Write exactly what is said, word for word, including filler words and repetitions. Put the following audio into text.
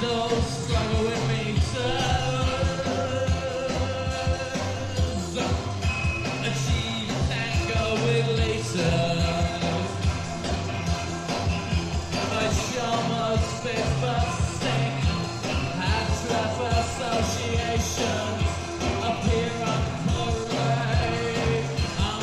those struggle with meters, achieve tango with liters. I show most fit but sick, have trap association.